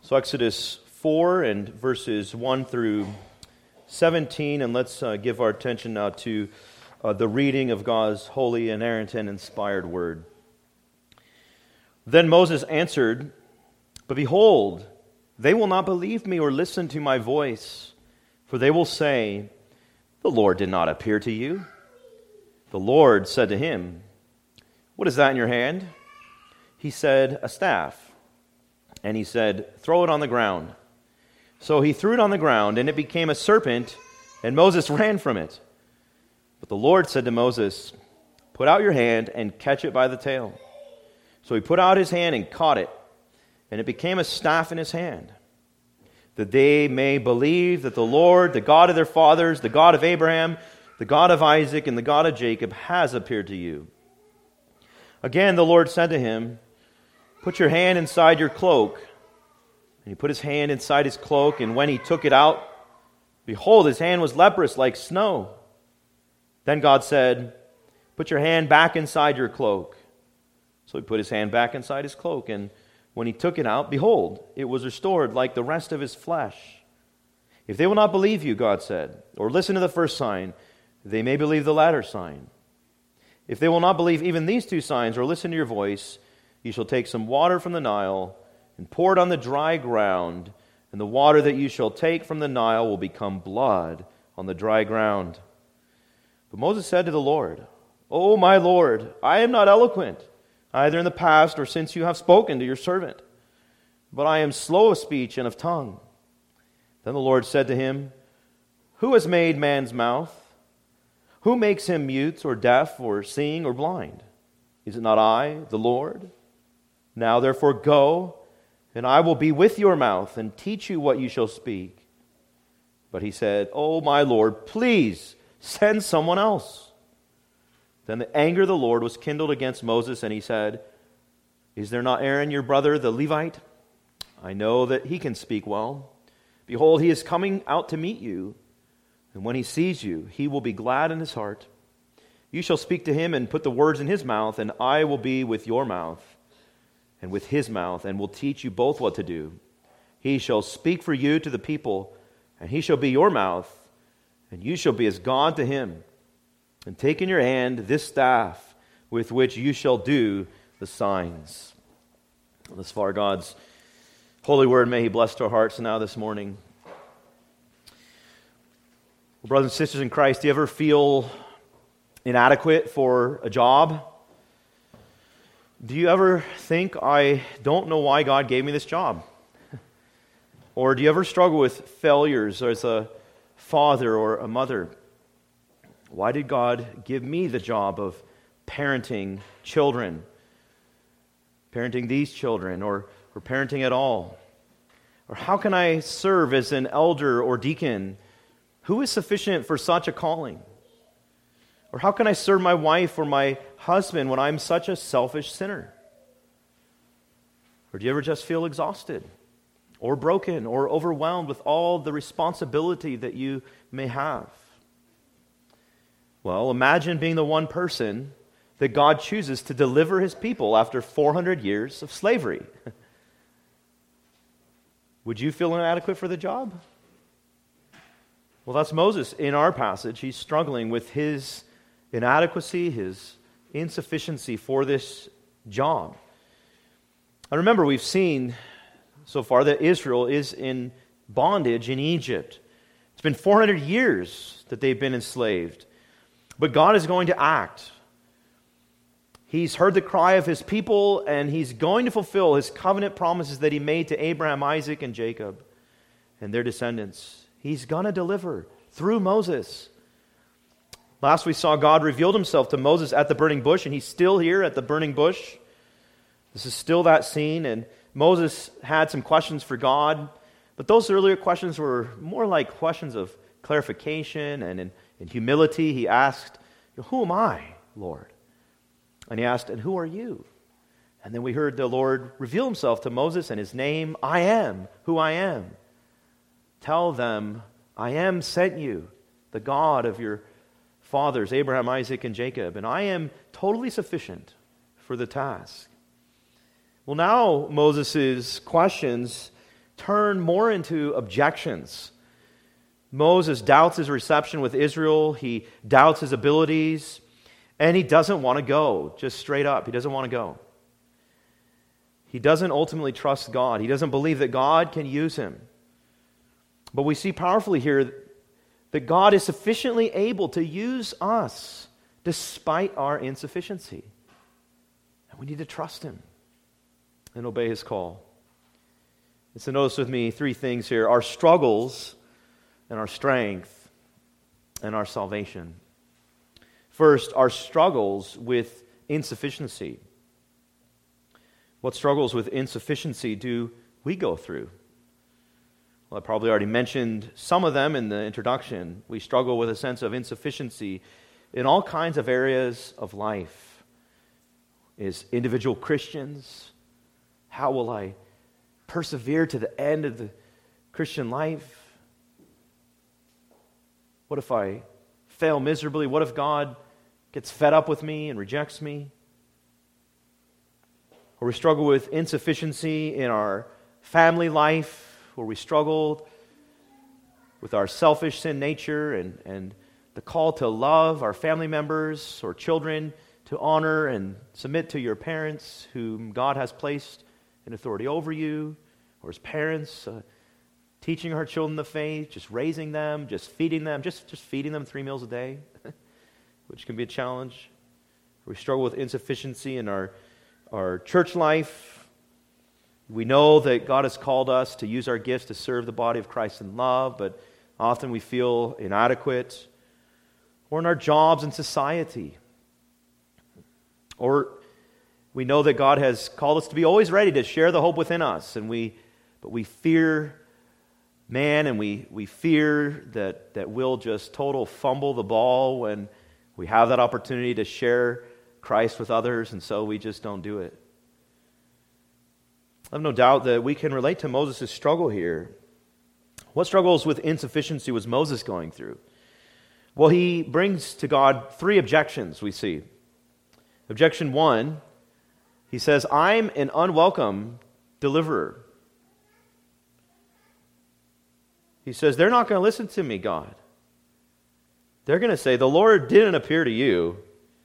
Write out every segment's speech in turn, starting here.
So Exodus 4 and verses 1 through 17, and let's give our attention now to the reading of God's holy, inerrant, and inspired word. Then Moses answered, "But behold, they will not believe me or listen to my voice, for they will say, 'The Lord did not appear to you.' The Lord said to him, 'What is that in your hand?' He said, 'A staff.' And he said, 'Throw it on the ground.' So he threw it on the ground, and it became a serpent, and Moses ran from it. But the Lord said to Moses, 'Put out your hand and catch it by the tail.' So he put out his hand and caught it, and it became a staff in his hand, that they may believe that the Lord, the God of their fathers, the God of Abraham, the God of Isaac, and the God of Jacob, has appeared to you." Again the Lord said to him, "Put your hand inside your cloak." And he put his hand inside his cloak, and when he took it out, behold, his hand was leprous like snow. Then God said, "Put your hand back inside your cloak." So he put his hand back inside his cloak, and when he took it out, behold, it was restored like the rest of his flesh. "If they will not believe you," God said, "or listen to the first sign, they may believe the latter sign. If they will not believe even these two signs or listen to your voice, you shall take some water from the Nile and pour it on the dry ground, and the water that you shall take from the Nile will become blood on the dry ground." But Moses said to the Lord, "O my Lord, I am not eloquent, either in the past or since you have spoken to your servant, but I am slow of speech and of tongue." Then the Lord said to him, "Who has made man's mouth? Who makes him mute or deaf or seeing or blind? Is it not I, the Lord? Now therefore go, and I will be with your mouth and teach you what you shall speak." But he said, "O my Lord, please send someone else." Then the anger of the Lord was kindled against Moses, and he said, "Is there not Aaron your brother, the Levite? I know that he can speak well. Behold, he is coming out to meet you, and when he sees you, he will be glad in his heart. You shall speak to him and put the words in his mouth, and I will be with your mouth and with his mouth, and will teach you both what to do. He shall speak for you to the people, and he shall be your mouth, and you shall be as God to him. And take in your hand this staff with which you shall do the signs." Thus far, God's holy word, may he bless to our hearts now this morning. Well, brothers and sisters in Christ, do you ever feel inadequate for a job? Do you ever think, "I don't know why God gave me this job"? Or do you ever struggle with failures as a father or a mother? Why did God give me the job of parenting children? Parenting these children, or parenting at all? Or how can I serve as an elder or deacon? Who is sufficient for such a calling? Or how can I serve my wife or my husband when I'm such a selfish sinner? Or do you ever just feel exhausted or broken or overwhelmed with all the responsibility that you may have? Well, imagine being the one person that God chooses to deliver his people after 400 years of slavery. Would you feel inadequate for the job? Well, that's Moses in our passage. He's struggling with his inadequacy, his insufficiency for this job. And remember, we've seen so far that Israel is in bondage in Egypt. It's been 400 years that they've been enslaved. But God is going to act. He's heard the cry of his people, and he's going to fulfill his covenant promises that he made to Abraham, Isaac, and Jacob and their descendants. He's going to deliver through Moses. Last we saw God revealed himself to Moses at the burning bush, and he's still here at the burning bush. This is still that scene, and Moses had some questions for God, but those earlier questions were more like questions of clarification, and in humility he asked, "Who am I, Lord?" And he asked, "And who are you?" And then we heard the Lord reveal himself to Moses, and his name, "I am who I am. Tell them, I am sent you, the God of your fathers, Abraham, Isaac, and Jacob, and I am totally sufficient for the task." Well, now Moses' questions turn more into objections. Moses doubts his reception with Israel. He doubts his abilities. And he doesn't want to go, just straight up. He doesn't want to go. He doesn't ultimately trust God. He doesn't believe that God can use him. But we see powerfully here that God is sufficiently able to use us despite our insufficiency. And we need to trust him and obey his call. And so notice with me three things here: our struggles and our strength and our salvation. First, our struggles with insufficiency. What struggles with insufficiency do we go through? Well, I probably already mentioned some of them in the introduction. We struggle with a sense of insufficiency in all kinds of areas of life. As individual Christians, how will I persevere to the end of the Christian life? What if I fail miserably? What if God gets fed up with me and rejects me? Or we struggle with insufficiency in our family life, where we struggle with our selfish sin nature and the call to love our family members or children, to honor and submit to your parents whom God has placed in authority over you, or as parents, teaching our children the faith, just raising them, just feeding them, just feeding them 3 meals a day, which can be a challenge. We struggle with insufficiency in our church life. We know that God has called us to use our gifts to serve the body of Christ in love, but often we feel inadequate. Or in our jobs and society. Or we know that God has called us to be always ready to share the hope within us, but we fear man, and we fear that we'll just total fumble the ball when we have that opportunity to share Christ with others, and so we just don't do it. I have no doubt that we can relate to Moses' struggle here. What struggles with insufficiency was Moses going through? Well, he brings to God 3 objections, we see. Objection 1, he says, I'm an unwelcome deliverer. He says, they're not going to listen to me, God. They're going to say, the Lord didn't appear to you.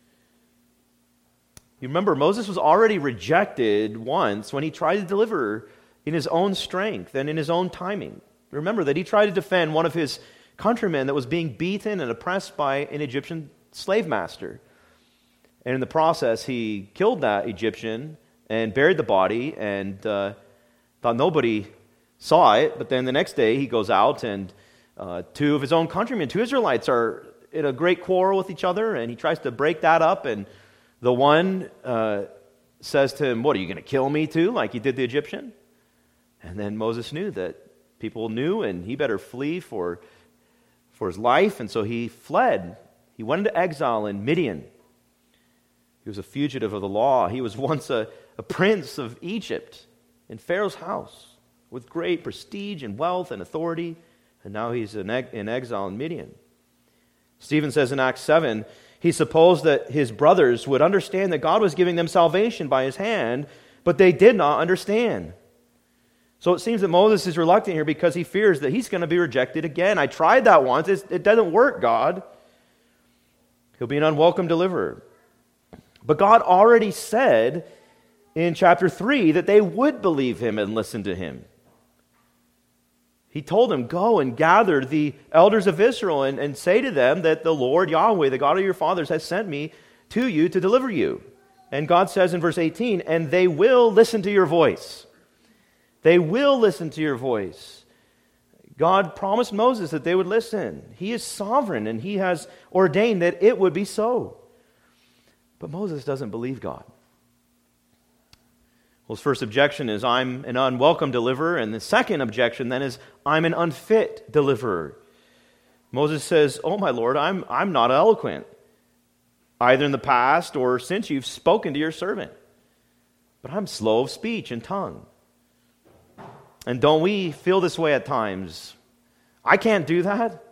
You remember, Moses was already rejected once when he tried to deliver in his own strength and in his own timing. Remember that he tried to defend one of his countrymen that was being beaten and oppressed by an Egyptian slave master. And in the process, he killed that Egyptian and buried the body and thought nobody saw it. But then the next day, he goes out and 2 of his own countrymen, 2 Israelites, are in a great quarrel with each other, and he tries to break that up, and the one says to him, what, are you going to kill me too, like you did the Egyptian? And then Moses knew that people knew, and he better flee for his life, and so he fled. He went into exile in Midian. He was a fugitive of the law. He was once a prince of Egypt in Pharaoh's house with great prestige and wealth and authority, and now he's in exile in Midian. Stephen says in Acts 7, he supposed that his brothers would understand that God was giving them salvation by his hand, but they did not understand. So it seems that Moses is reluctant here because he fears that he's going to be rejected again. I tried that once. It doesn't work, God. He'll be an unwelcome deliverer. But God already said in chapter 3 that they would believe him and listen to him. He told them, go and gather the elders of Israel and say to them that the Lord Yahweh, the God of your fathers, has sent me to you to deliver you. And God says in verse 18, and they will listen to your voice. They will listen to your voice. God promised Moses that they would listen. He is sovereign, and he has ordained that it would be so. But Moses doesn't believe God. Well, his first objection is, I'm an unwelcome deliverer. And the second objection then is, I'm an unfit deliverer. Moses says, oh my Lord, I'm not eloquent, either in the past or since you've spoken to your servant. But I'm slow of speech and tongue. And don't we feel this way at times? I can't do that.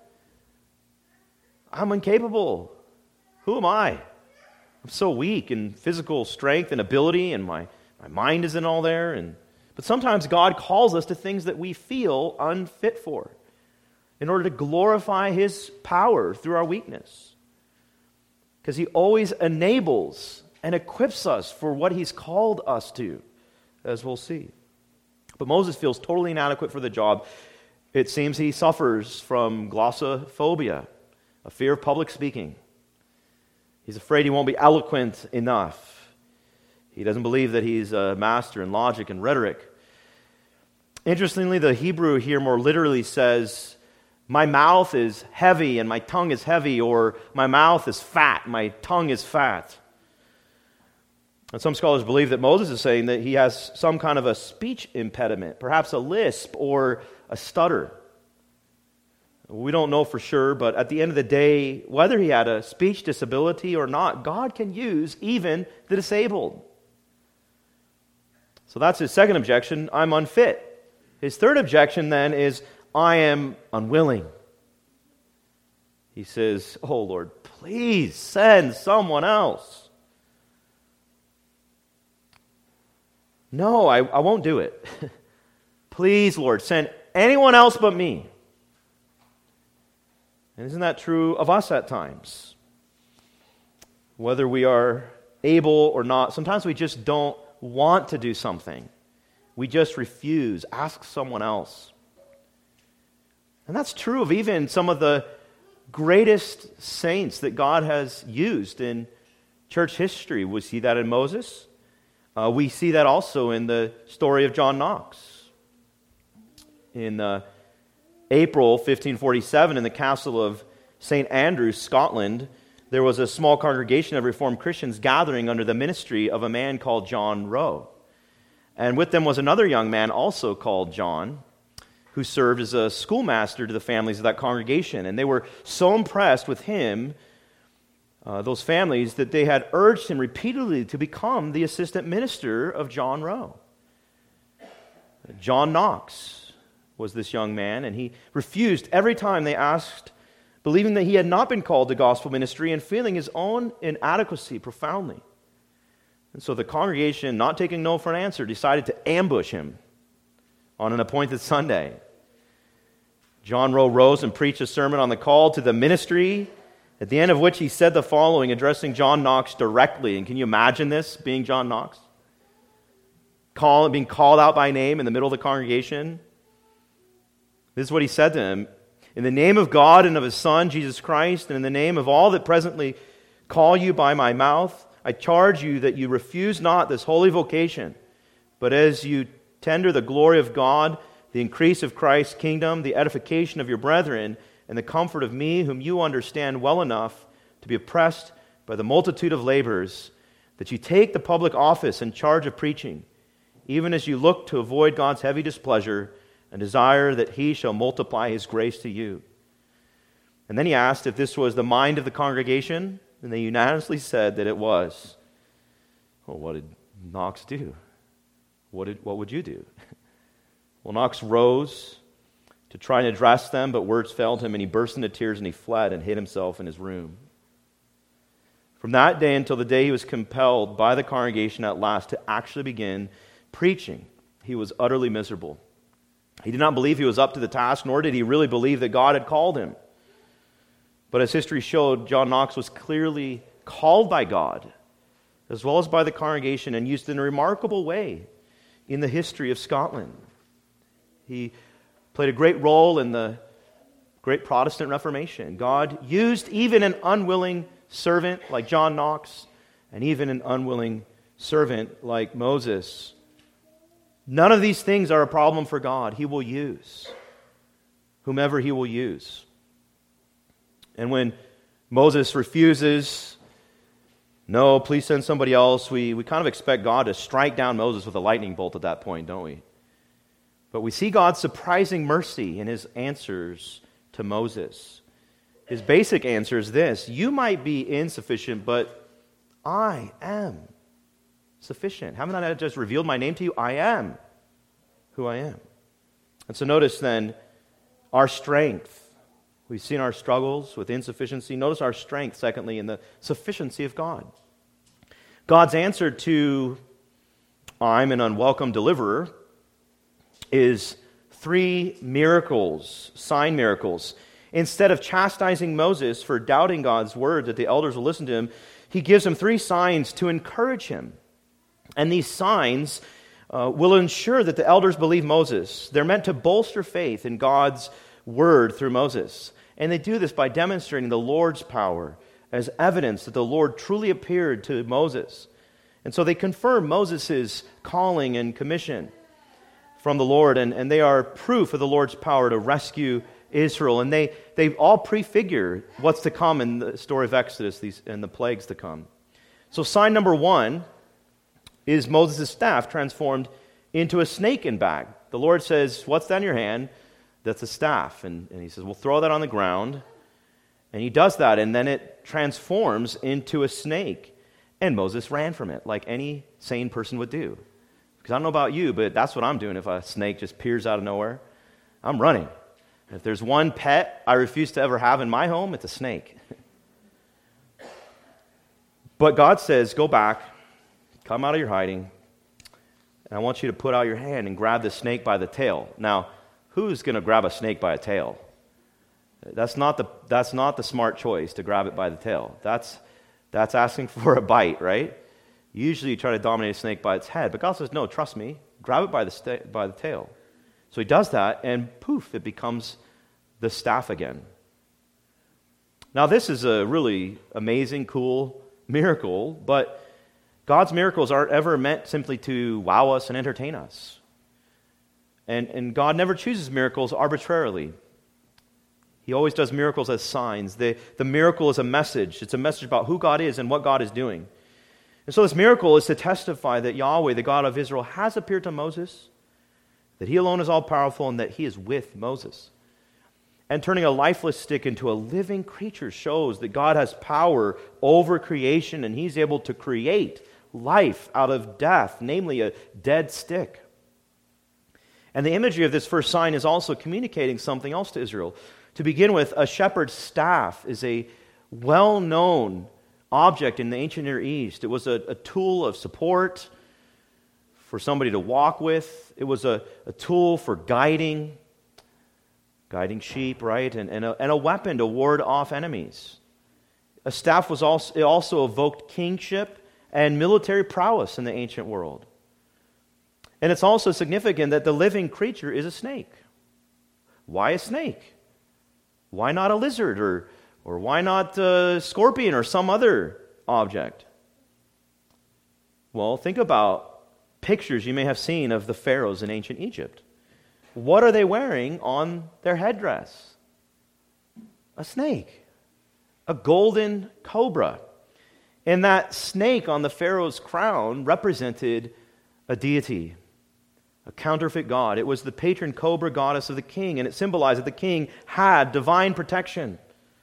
I'm incapable. Who am I? I'm so weak in physical strength and ability, and my mind isn't all there. And But sometimes God calls us to things that we feel unfit for in order to glorify His power through our weakness. Because He always enables and equips us for what He's called us to, as we'll see. But Moses feels totally inadequate for the job. It seems he suffers from glossophobia, a fear of public speaking. He's afraid he won't be eloquent enough. He doesn't believe that he's a master in logic and rhetoric. Interestingly, the Hebrew here more literally says, my mouth is heavy and my tongue is heavy, or my mouth is fat, my tongue is fat. And some scholars believe that Moses is saying that he has some kind of a speech impediment, perhaps a lisp or a stutter. We don't know for sure, but at the end of the day, whether he had a speech disability or not, God can use even the disabled. So that's his second objection, I'm unfit. His third objection then is, I am unwilling. He says, oh Lord, please send someone else. No, I won't do it. Please, Lord, send anyone else but me. And isn't that true of us at times? Whether we are able or not, sometimes we just don't want to do something. We just refuse, ask someone else. And that's true of even some of the greatest saints that God has used in church history. We see that in Moses. We see that also in the story of John Knox. In April 1547, in the castle of St. Andrews, Scotland, there was a small congregation of Reformed Christians gathering under the ministry of a man called John Rowe. And with them was another young man also called John, who served as a schoolmaster to the families of that congregation. And they were so impressed with him, those families, that they had urged him repeatedly to become the assistant minister of John Rowe. John Knox was this young man, and he refused every time they asked, believing that he had not been called to gospel ministry and feeling his own inadequacy profoundly. And so the congregation, not taking no for an answer, decided to ambush him on an appointed Sunday. John Rowe rose and preached a sermon on the call to the ministry, at the end of which he said the following, addressing John Knox directly. And can you imagine this, being John Knox? Being called out by name in the middle of the congregation. This is what he said to him. In the name of God and of His Son, Jesus Christ, and in the name of all that presently call you by my mouth, I charge you that you refuse not this holy vocation, but as you tender the glory of God, the increase of Christ's kingdom, the edification of your brethren, and the comfort of me, whom you understand well enough to be oppressed by the multitude of labors, that you take the public office and charge of preaching, even as you look to avoid God's heavy displeasure and desire that He shall multiply His grace to you. And then he asked if this was the mind of the congregation, and they unanimously said that it was. Well, what did Knox do? What would you do? Well, Knox rose to try and address them, but words failed him, and he burst into tears, and he fled and hid himself in his room. From that day until the day he was compelled by the congregation at last to actually begin preaching, he was utterly miserable. He did not believe he was up to the task, nor did he really believe that God had called him. But as history showed, John Knox was clearly called by God, as well as by the congregation, and used in a remarkable way in the history of Scotland. He played a great role in the great Protestant Reformation. God used even an unwilling servant like John Knox, and even an unwilling servant like Moses. None of these things are a problem for God. He will use whomever He will use. And when Moses refuses, no, please send somebody else, we kind of expect God to strike down Moses with a lightning bolt at that point, don't we? But we see God's surprising mercy in His answers to Moses. His basic answer is this: you might be insufficient, but I am sufficient. Haven't I just revealed my name to you? I am who I am. And so notice then our strength. We've seen our struggles with insufficiency. Notice our strength, secondly, in the sufficiency of God. God's answer to I'm an unwelcome deliverer is 3 miracles, sign miracles. Instead of chastising Moses for doubting God's word that the elders will listen to him, he gives him 3 signs to encourage him. And these signs will ensure that the elders believe Moses. They're meant to bolster faith in God's word through Moses. And they do this by demonstrating the Lord's power as evidence that the Lord truly appeared to Moses. And so they confirm Moses' calling and commission from the Lord, and they are proof of the Lord's power to rescue Israel. And they all prefigure what's to come in the story of Exodus and the plagues to come. So sign number 1 is Moses' staff transformed into a snake and bag. The Lord says, "What's that in your hand?" That's a staff. And he says, "Well, throw that on the ground." And he does that, and then it transforms into a snake. And Moses ran from it, like any sane person would do. Because I don't know about you, but that's what I'm doing if a snake just appears out of nowhere. I'm running. If there's one pet I refuse to ever have in my home, it's a snake. But God says, "Go back, come out of your hiding, and I want you to put out your hand and grab the snake by the tail." Now, who's going to grab a snake by a tail? That's not the smart choice, to grab it by the tail. That's asking for a bite, right? Usually you try to dominate a snake by its head, but God says, "No, trust me, grab it by the tail." So he does that, and poof, it becomes the staff again. Now this is a really amazing, cool miracle, but God's miracles aren't ever meant simply to wow us and entertain us. And God never chooses miracles arbitrarily. He always does miracles as signs. The miracle is a message. It's a message about who God is and what God is doing. And so this miracle is to testify that Yahweh, the God of Israel, has appeared to Moses, that he alone is all-powerful, and that he is with Moses. And turning a lifeless stick into a living creature shows that God has power over creation, and he's able to create life out of death, namely a dead stick. And the imagery of this first sign is also communicating something else to Israel. To begin with, a shepherd's staff is a well-known object in the ancient Near East. It was a tool of support for somebody to walk with. It was a tool for guiding sheep, right? And a weapon to ward off enemies. A staff was also evoked kingship and military prowess in the ancient world. And it's also significant that the living creature is a snake. Why a snake? Why not a lizard, or why not a scorpion or some other object? Well, think about pictures you may have seen of the pharaohs in ancient Egypt. What are they wearing on their headdress? A snake, a golden cobra. And that snake on the pharaoh's crown represented a deity, a counterfeit god. It was the patron cobra goddess of the king, and it symbolized that the king had divine protection.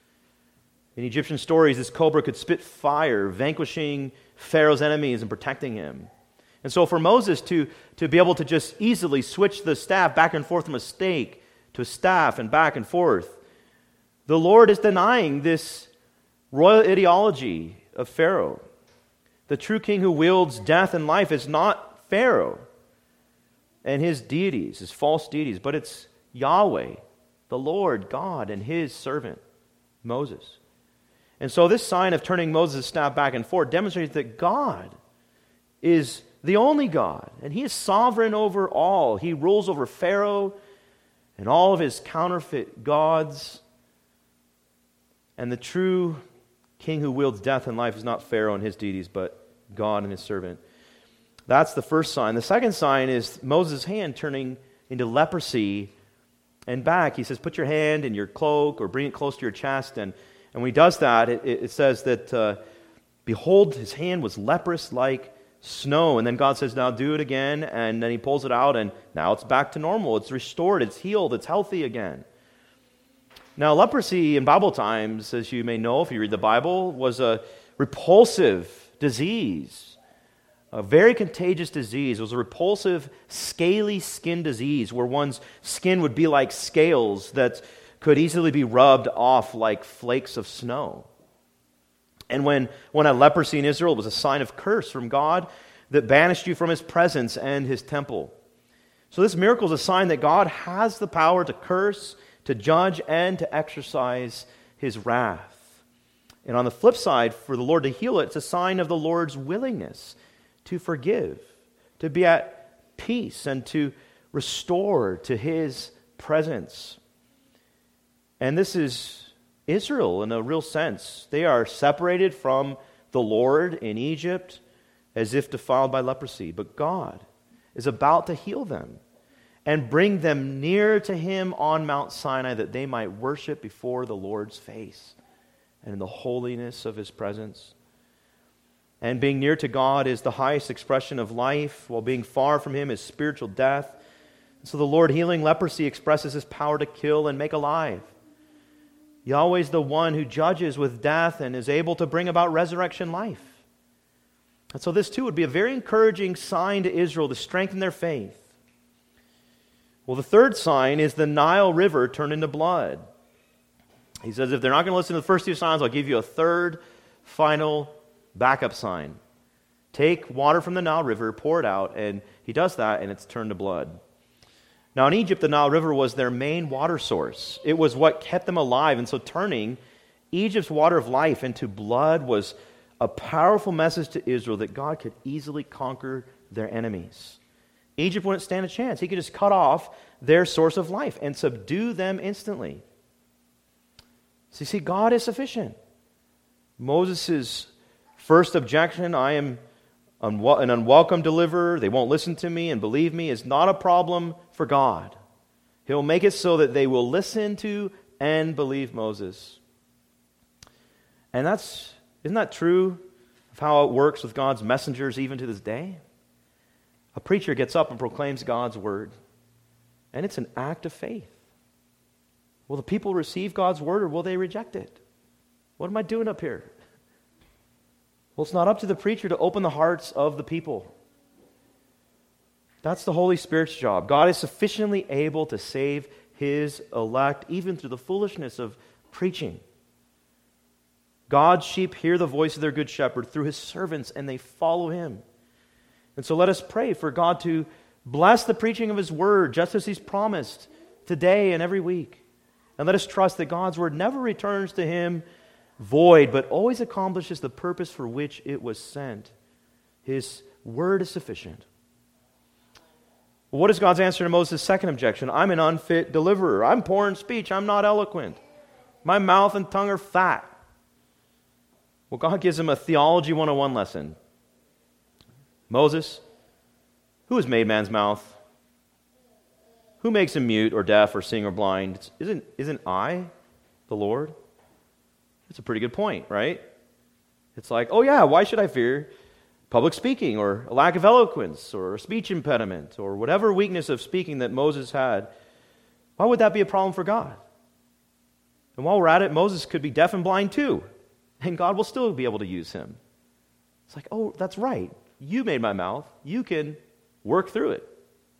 In Egyptian stories, this cobra could spit fire, vanquishing Pharaoh's enemies and protecting him. And so for Moses to be able to just easily switch the staff back and forth from a snake to a staff and back and forth, the Lord is denying this royal ideology of Pharaoh. The true king who wields death and life is not Pharaoh and his deities, his false deities, but it's Yahweh, the Lord God, and his servant, Moses. And so this sign of turning Moses' staff back and forth demonstrates that God is the only God, and he is sovereign over all. He rules over Pharaoh and all of his counterfeit gods. And the true king who wields death and life is not Pharaoh and his deities, but God and his servant. That's the first sign. The second sign is Moses' hand turning into leprosy and back. He says, put your hand in your cloak or bring it close to your chest. And when he does that, it says that, behold, his hand was leprous like snow. And then God says, now do it again. And then he pulls it out, and now it's back to normal. It's restored. It's healed. It's healthy again. Now, leprosy in Bible times, as you may know if you read the Bible, was a repulsive disease. A very contagious disease. It was a repulsive, scaly skin disease where one's skin would be like scales that could easily be rubbed off like flakes of snow. And when one had leprosy in Israel, it was a sign of curse from God that banished you from his presence and his temple. So this miracle is a sign that God has the power to curse, to judge, and to exercise his wrath. And on the flip side, for the Lord to heal it, it's a sign of the Lord's willingness to forgive, to be at peace, and to restore to his presence. And this is Israel in a real sense. They are separated from the Lord in Egypt as if defiled by leprosy. But God is about to heal them and bring them near to him on Mount Sinai, that they might worship before the Lord's face and in the holiness of his presence. And being near to God is the highest expression of life, while being far from him is spiritual death. And so the Lord healing leprosy expresses his power to kill and make alive. Yahweh is the one who judges with death and is able to bring about resurrection life. And so this too would be a very encouraging sign to Israel to strengthen their faith. Well, the third sign is the Nile River turned into blood. He says, if they're not going to listen to the first two signs, I'll give you a third, final backup sign. Take water from the Nile River, pour it out, and he does that, and it's turned to blood. Now in Egypt, the Nile River was their main water source. It was what kept them alive, and so turning Egypt's water of life into blood was a powerful message to Israel that God could easily conquer their enemies. Egypt wouldn't stand a chance. He could just cut off their source of life and subdue them instantly. So you see, God is sufficient. Moses' first objection, I am an unwelcome deliverer, they won't listen to me and believe me, is not a problem for God. He'll make it so that they will listen to and believe Moses. And isn't that true of how it works with God's messengers even to this day? A preacher gets up and proclaims God's word, and it's an act of faith. Will the people receive God's word, or will they reject it? What am I doing up here? Well, it's not up to the preacher to open the hearts of the people. That's the Holy Spirit's job. God is sufficiently able to save his elect, even through the foolishness of preaching. God's sheep hear the voice of their good shepherd through his servants, and they follow him. And so let us pray for God to bless the preaching of his word, just as he's promised today and every week. And let us trust that God's word never returns to him void, but always accomplishes the purpose for which it was sent. His word is sufficient. Well, what is God's answer to Moses' second objection? I'm an unfit deliverer. I'm poor in speech. I'm not eloquent. My mouth and tongue are fat. Well, God gives him a theology 101 lesson. Moses, who has made man's mouth? Who makes him mute or deaf or seeing or blind? Isn't I the Lord? That's a pretty good point, right? It's like, oh yeah, why should I fear public speaking or a lack of eloquence or a speech impediment or whatever weakness of speaking that Moses had? Why would that be a problem for God? And while we're at it, Moses could be deaf and blind too, and God will still be able to use him. It's like, oh, that's right. You made my mouth. You can work through it.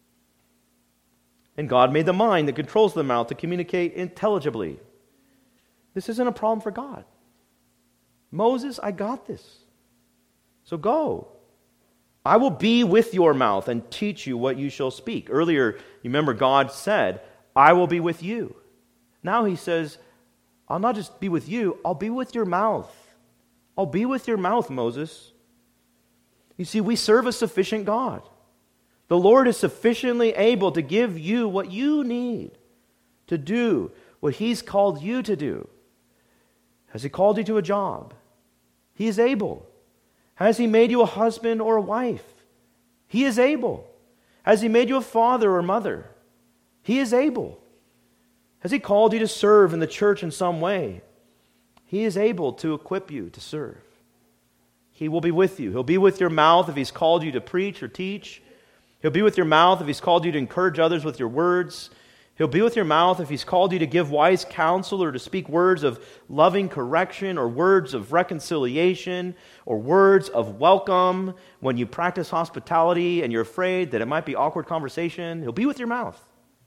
And God made the mind that controls the mouth to communicate intelligibly. This isn't a problem for God. Moses, I got this. So go. I will be with your mouth and teach you what you shall speak. Earlier, you remember God said, I will be with you. Now he says, I'll not just be with you, I'll be with your mouth. I'll be with your mouth, Moses. You see, we serve a sufficient God. The Lord is sufficiently able to give you what you need to do what he's called you to do. Has he called you to a job? He is able. Has he made you a husband or a wife? He is able. Has he made you a father or mother? He is able. Has he called you to serve in the church in some way? He is able to equip you to serve. He will be with you. He'll be with your mouth if he's called you to preach or teach. He'll be with your mouth if he's called you to encourage others with your words. He'll be with your mouth if he's called you to give wise counsel or to speak words of loving correction or words of reconciliation or words of welcome when you practice hospitality and you're afraid that it might be awkward conversation. He'll be with your mouth.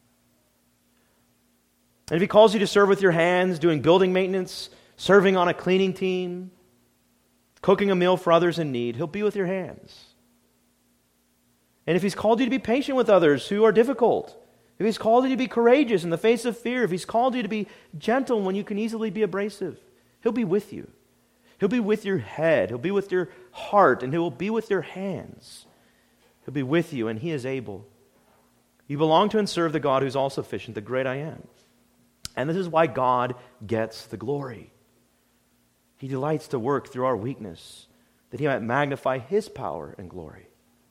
And if he calls you to serve with your hands, doing building maintenance, serving on a cleaning team, cooking a meal for others in need, he'll be with your hands. And if He's called you to be patient with others who are difficult, if He's called you to be courageous in the face of fear, if He's called you to be gentle when you can easily be abrasive, He'll be with you. He'll be with your head. He'll be with your heart, and He will be with your hands. He'll be with you, and He is able. You belong to and serve the God who's all sufficient, the great I am. And this is why God gets the glory. He delights to work through our weakness, that He might magnify His power and glory.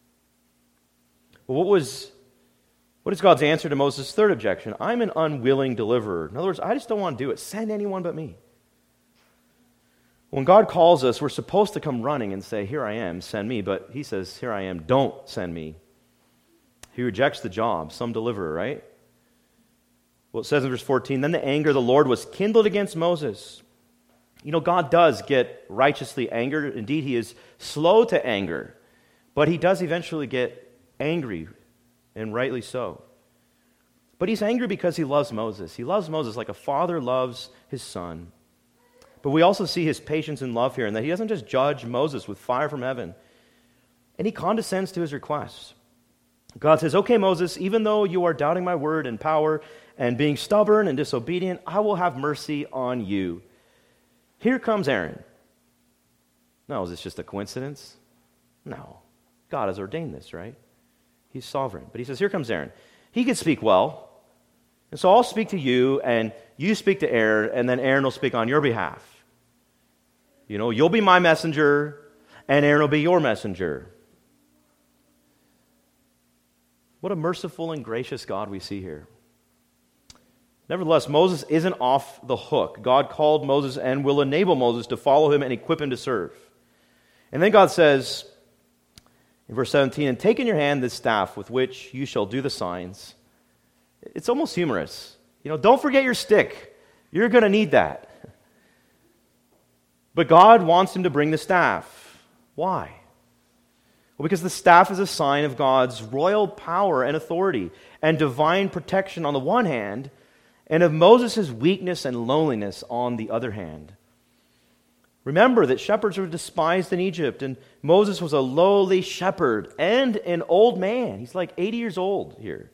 Well, what is God's answer to Moses' third objection? I'm an unwilling deliverer. In other words, I just don't want to do it. Send anyone but me. When God calls us, we're supposed to come running and say, here I am, send me. But He says, here I am, don't send me. He rejects the job, some deliverer, right? Well, it says in verse 14, then the anger of the Lord was kindled against Moses. You know, God does get righteously angered. Indeed, He is slow to anger. But He does eventually get angry, and rightly so. But He's angry because He loves Moses. He loves Moses like a father loves his son. But we also see His patience and love here, in that He doesn't just judge Moses with fire from heaven. And He condescends to his requests. God says, okay, Moses, even though you are doubting my word and power and being stubborn and disobedient, I will have mercy on you. Here comes Aaron. No, is this just a coincidence? No. God has ordained this, right? He's sovereign. But He says, here comes Aaron. He can speak well. And so I'll speak to you, and you speak to Aaron, and then Aaron will speak on your behalf. You know, you'll be my messenger, and Aaron will be your messenger. What a merciful and gracious God we see here. Nevertheless, Moses isn't off the hook. God called Moses and will enable Moses to follow Him and equip him to serve. And then God says, in verse 17, and take in your hand this staff with which you shall do the signs. It's almost humorous. You know, don't forget your stick. You're going to need that. But God wants him to bring the staff. Why? Well, because the staff is a sign of God's royal power and authority and divine protection on the one hand, and of Moses' weakness and loneliness on the other hand. Remember that shepherds were despised in Egypt, and Moses was a lowly shepherd and an old man. He's like 80 years old here,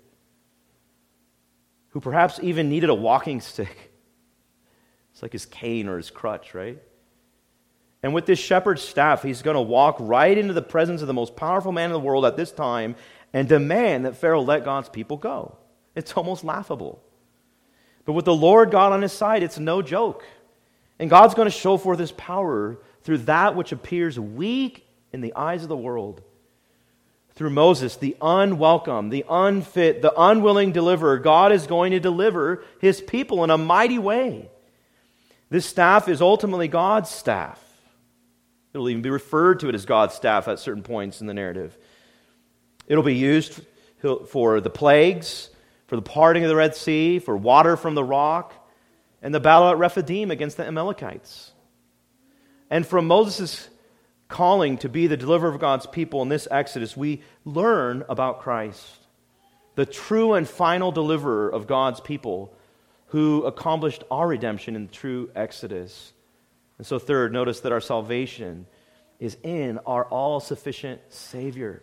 who perhaps even needed a walking stick. It's like his cane or his crutch, right? And with this shepherd's staff, he's going to walk right into the presence of the most powerful man in the world at this time and demand that Pharaoh let God's people go. It's almost laughable. But with the Lord God on his side, it's no joke. And God's going to show forth His power through that which appears weak in the eyes of the world. Through Moses, the unwelcome, the unfit, the unwilling deliverer, God is going to deliver His people in a mighty way. This staff is ultimately God's staff. It'll even be referred to it as God's staff at certain points in the narrative. It'll be used for the plagues, for the parting of the Red Sea, for water from the rock, and the battle at Rephidim against the Amalekites. And from Moses' calling to be the deliverer of God's people in this Exodus, we learn about Christ, the true and final deliverer of God's people who accomplished our redemption in the true Exodus. And so third, notice that our salvation is in our all-sufficient Savior.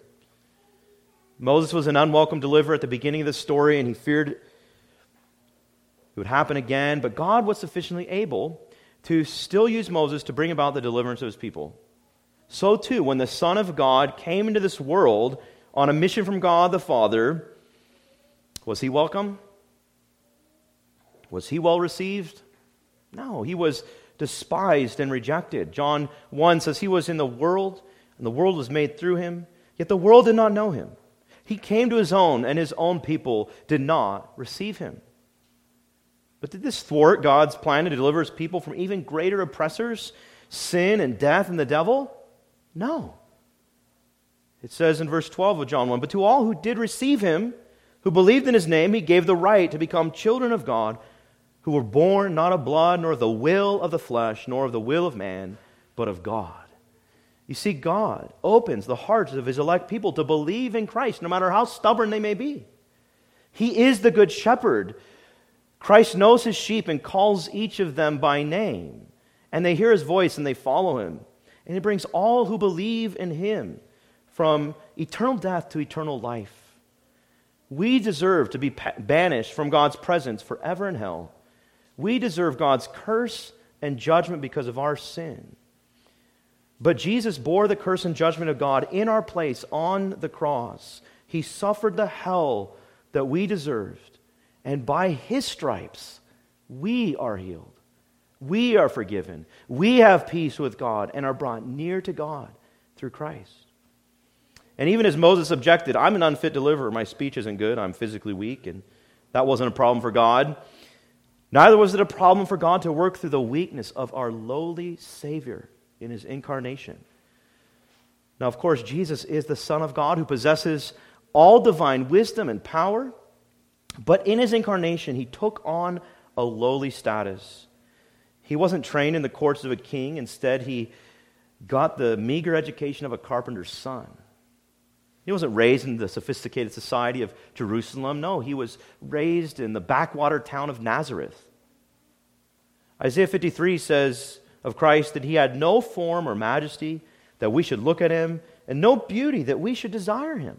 Moses was an unwelcome deliverer at the beginning of the story, and he feared it would happen again, but God was sufficiently able to still use Moses to bring about the deliverance of His people. So too, when the Son of God came into this world on a mission from God the Father, was He welcome? Was He well received? No, He was despised and rejected. John 1 says He was in the world, and the world was made through Him, yet the world did not know Him. He came to His own, and His own people did not receive Him. But did this thwart God's plan to deliver His people from even greater oppressors, sin and death and the devil? No. It says in verse 12 of John 1, but to all who did receive Him, who believed in His name, He gave the right to become children of God, who were born not of blood, nor of the will of the flesh, nor of the will of man, but of God. You see, God opens the hearts of His elect people to believe in Christ, no matter how stubborn they may be. He is the good shepherd. Christ knows His sheep and calls each of them by name. And they hear His voice and they follow Him. And He brings all who believe in Him from eternal death to eternal life. We deserve to be banished from God's presence forever in hell. We deserve God's curse and judgment because of our sin. But Jesus bore the curse and judgment of God in our place on the cross. He suffered the hell that we deserved. And by His stripes, we are healed. We are forgiven. We have peace with God and are brought near to God through Christ. And even as Moses objected, I'm an unfit deliverer, my speech isn't good, I'm physically weak, and that wasn't a problem for God. Neither was it a problem for God to work through the weakness of our lowly Savior in His incarnation. Now, of course, Jesus is the Son of God who possesses all divine wisdom and power, but in His incarnation, He took on a lowly status. He wasn't trained in the courts of a king. Instead, He got the meager education of a carpenter's son. He wasn't raised in the sophisticated society of Jerusalem. No, He was raised in the backwater town of Nazareth. Isaiah 53 says of Christ that He had no form or majesty that we should look at Him, and no beauty that we should desire Him.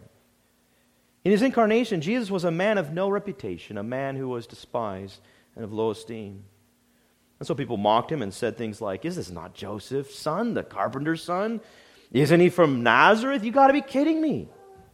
In His incarnation, Jesus was a man of no reputation, a man who was despised and of low esteem. And so people mocked Him and said things like, "Is this not Joseph's son, the carpenter's son? Isn't he from Nazareth? You got to be kidding me."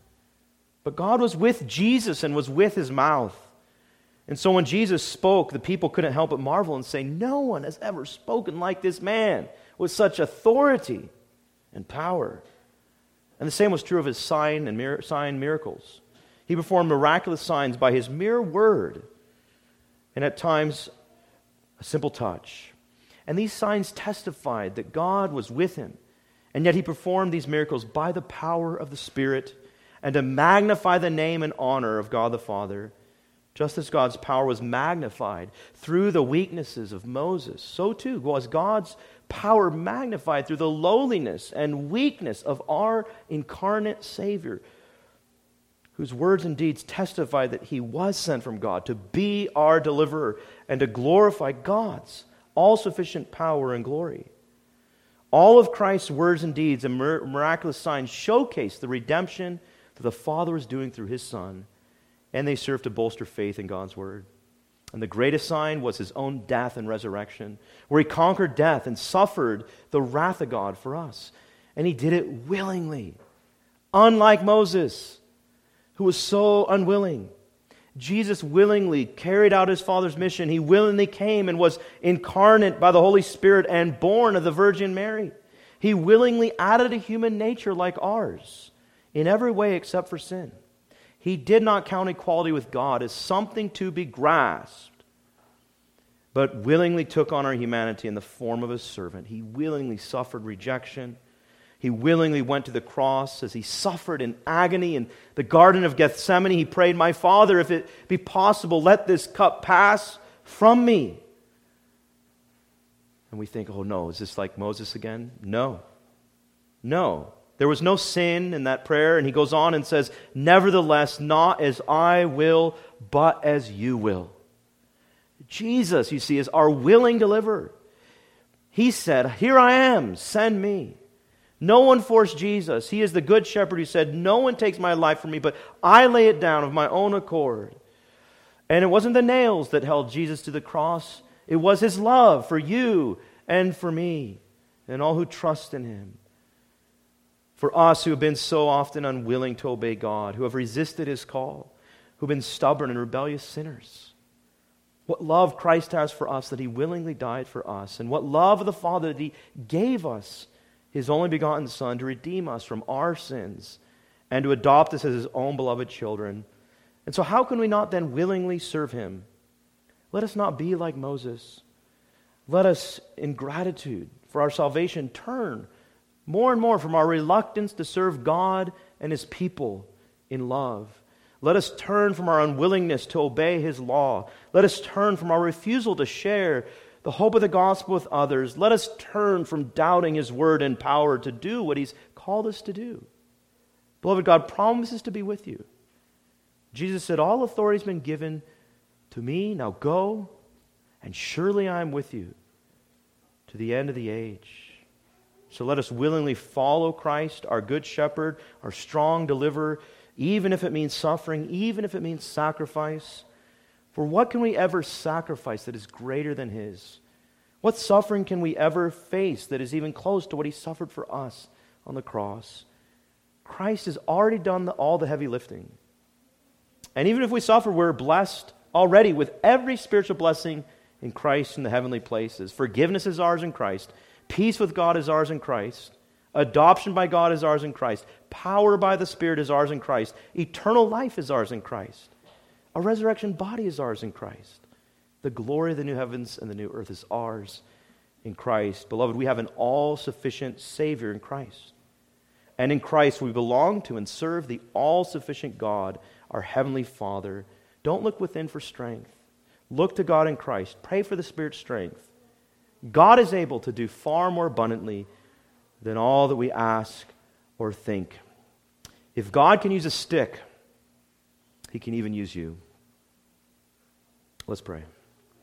But God was with Jesus and was with His mouth. And so when Jesus spoke, the people couldn't help but marvel and say, "No one has ever spoken like this man with such authority and power." And the same was true of His sign miracles. He performed miraculous signs by His mere word, and at times a simple touch. And these signs testified that God was with Him. And yet He performed these miracles by the power of the Spirit and to magnify the name and honor of God the Father. Just as God's power was magnified through the weaknesses of Moses, so too was God's power magnified through the lowliness and weakness of our incarnate Savior, whose words and deeds testify that He was sent from God to be our deliverer and to glorify God's all-sufficient power and glory. All of Christ's words and deeds and miraculous signs showcase the redemption that the Father is doing through His Son, and they serve to bolster faith in God's Word. And the greatest sign was His own death and resurrection, where He conquered death and suffered the wrath of God for us. And He did it willingly, unlike Moses, who was so unwilling. Jesus willingly carried out His Father's mission. He willingly came and was incarnate by the Holy Spirit and born of the Virgin Mary. He willingly added a human nature like ours in every way except for sin. He did not count equality with God as something to be grasped, but willingly took on our humanity in the form of a servant. He willingly suffered rejection. He willingly went to the cross. As He suffered in agony in the Garden of Gethsemane, He prayed, "My Father, if it be possible, let this cup pass from me." And we think, "Oh no, is this like Moses again?" No. No. There was no sin in that prayer. And He goes on and says, "Nevertheless, not as I will, but as you will." Jesus, you see, is our willing deliverer. He said, "Here I am, send me." No one forced Jesus. He is the good shepherd who said, "No one takes my life from me, but I lay it down of my own accord." And it wasn't the nails that held Jesus to the cross. It was His love for you and for me and all who trust in Him. For us who have been so often unwilling to obey God, who have resisted His call, who have been stubborn and rebellious sinners. What love Christ has for us that He willingly died for us, and what love of the Father that He gave us His only begotten Son to redeem us from our sins and to adopt us as His own beloved children. And so how can we not then willingly serve Him? Let us not be like Moses. Let us, in gratitude for our salvation, turn more and more from our reluctance to serve God and His people in love. Let us turn from our unwillingness to obey His law. Let us turn from our refusal to share the hope of the gospel with others. Let us turn from doubting His word and power to do what He's called us to do. Beloved, God promises to be with you. Jesus said, "All authority has been given to me. Now go, and surely I am with you to the end of the age." So let us willingly follow Christ, our good shepherd, our strong deliverer, even if it means suffering, even if it means sacrifice. For what can we ever sacrifice that is greater than his? What suffering can we ever face that is even close to what he suffered for us on the cross? Christ has already done all the heavy lifting. And even if we suffer, we're blessed already with every spiritual blessing in Christ in the heavenly places. Forgiveness is ours in Christ. Peace with God is ours in Christ. Adoption by God is ours in Christ. Power by the Spirit is ours in Christ. Eternal life is ours in Christ. A resurrection body is ours in Christ. The glory of the new heavens and the new earth is ours in Christ. Beloved, we have an all-sufficient Savior in Christ. And in Christ we belong to and serve the all-sufficient God, our Heavenly Father. Don't look within for strength. Look to God in Christ. Pray for the Spirit's strength. God is able to do far more abundantly than all that we ask or think. If God can use a stick, he can even use you. Let's pray.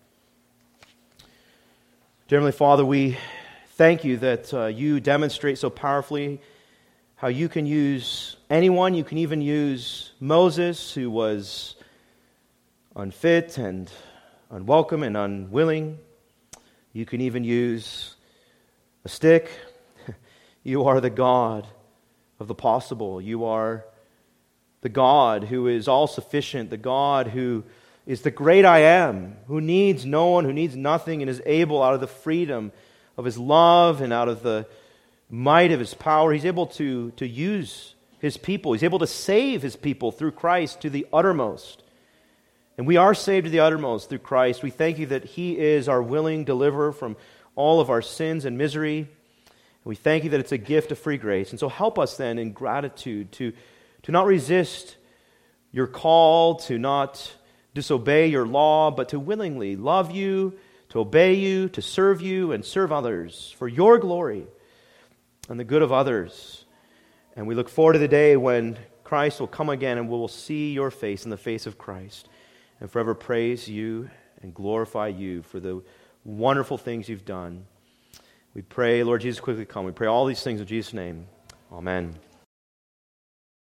Dear Heavenly Father, we thank you that you demonstrate so powerfully how you can use anyone. You can even use Moses, who was unfit and unwelcome and unwilling. You can even use a stick. You are the God of the possible. You are the God who is all-sufficient, the God who is the great I am, who needs no one, who needs nothing, and is able, out of the freedom of his love and out of the might of his power, he's able to use his people. He's able to save his people through Christ to the uttermost. And we are saved to the uttermost through Christ. We thank you that he is our willing deliverer from all of our sins and misery. And we thank you that it's a gift of free grace. And so help us then in gratitude to not resist your call, to not disobey your law, but to willingly love you, to obey you, to serve you, and serve others for your glory and the good of others. And we look forward to the day when Christ will come again and we will see your face in the face of Christ and forever praise you and glorify you for the wonderful things you've done. We pray, Lord Jesus, quickly come. We pray all these things in Jesus' name. Amen.